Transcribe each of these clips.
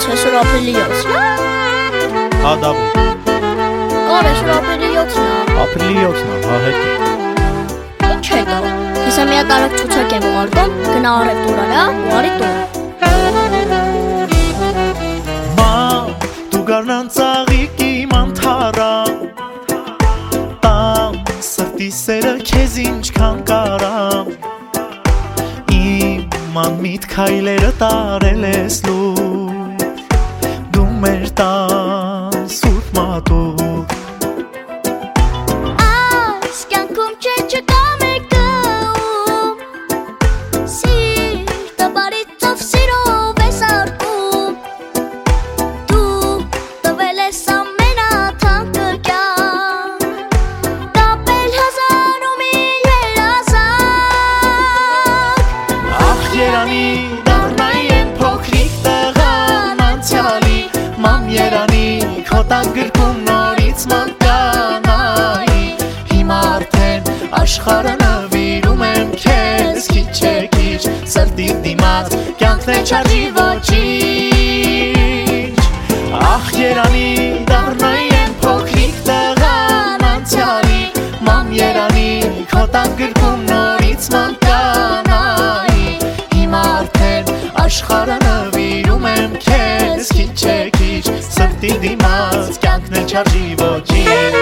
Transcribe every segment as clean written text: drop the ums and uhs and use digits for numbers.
չէ, որ ապրիլի 7-ն է։ Հա, դավոյ։ Կարես, որ ապրիլի 7-ն է։ Ապրիլի 7-ն է, հա, հետ է։ Ինչ է դա։ Հեսա մի հատ արագ ցուցակ եմ ուղարկում, գնա արեք տուրարա ու արի տուն։ Մամ, դու գարնան ծաղիկի մանթարա, տամ սրտի սերը քեզ ինչքան կարամ, իմ անմիտ քայլերը տարել ես լուր, դու մեր տան սուրբ մատուր։ Այս կյանքում չէ չկա մեկը ում սիրտը բարիցով սիրով ես արկում, դու տվել ես ամենաթանկը կյանք, կապել հազար ու միլիոն ազակ։ Ախ երանի դառնայի եմ փոքրիկ տղան անցյալի, մամ երանի քո տան գրքում նորից մանկանայի, հիմա արդեն աշխարհը նվիրում եմ քեզ քիչ է քիչ, սրտի դիմաց կյանքն է չարժի ոչինչ։ Ախ երանի դառնայի եմ փոքրիկ տղան անցյալի, մամ երանի քո տան գրքում նորից մանկանայի, հիմա արդեն աշխարհը նվիրում եմ քեզ քիչ է քիչ, սրտի դիմաց կյանքն է չարժի ոչինչ։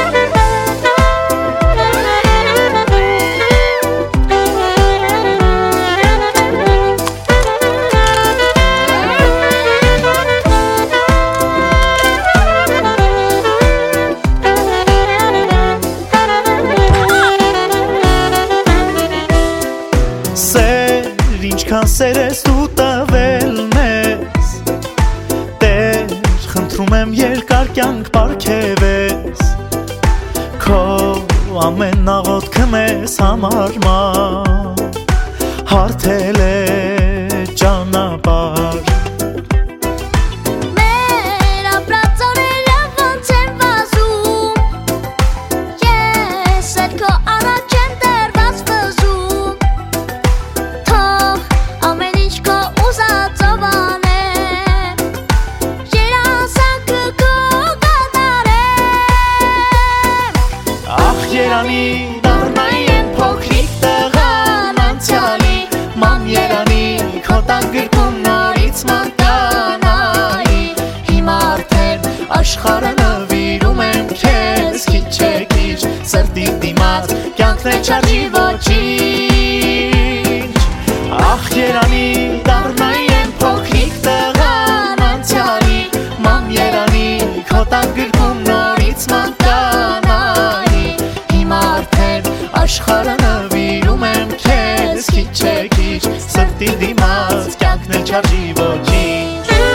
Սեր, ինչքան սեր ես դու տվել մեզ, Տեր, խնդրում եմ երկար կյանք պարգևես, Քո ամեն աղոթքը մեզ համար ման, հարթել է ճանապարհ։ Մեր ապրած օրերը ոնց են վազում, ես էլ քո առաջ եմ դեռ վազվզում, թող ամեն ինչ քո ուզածով անեմ, երազանքը քո կատարեմ։ Ախ երանի դառնայի եմ փոքրիկ տղան անցյալի, մամ երանի քո տան գրքում նորից մանկանայի, հիմա արդեն աշխարհը նվիրում եմ քեզ քիչ է քիչ, սրտի դիմաց կյանքն է չարժի ոչինչ։ Ախ երանի դառնայի եմ փոքրիկ տղան անցյալի, մամ երանի քո տան գրքում նորից մանկանայի, հիմա արդեն աշխարհը նվիրում եմ քեզ քիչ է քիչ, սրտի դիմաց կյանքն է չարժի ոչինչ։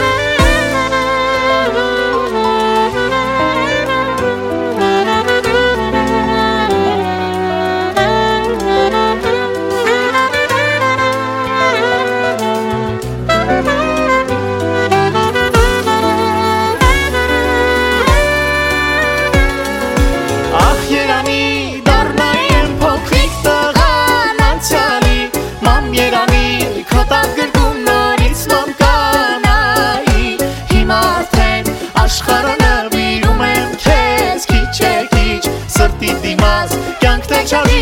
Ախ երանի դառնայի եմ փոքրիկ տղան անցյալի, մամ երանի քո տան գրքում նորից մանկանայի, հիմա արդեն աշխարհը նվիրում եմ քեզ քիչ է քիչ, սրտի դիմաց կյանքն է չարժի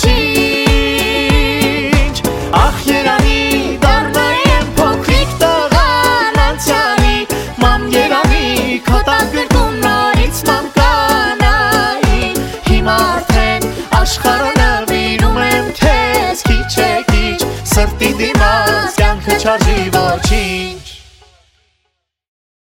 ոչինչ։ Ախ երանի դառնայի եմ փոքրիկ տղան անցյալի, մամ երանի քո տան գրքում նորից մանկանայի, հիմա արդեն աշխարհը նվիրում եմ քեզ քիչ է քիչ, սրտի դիմաց կյանքը չարժի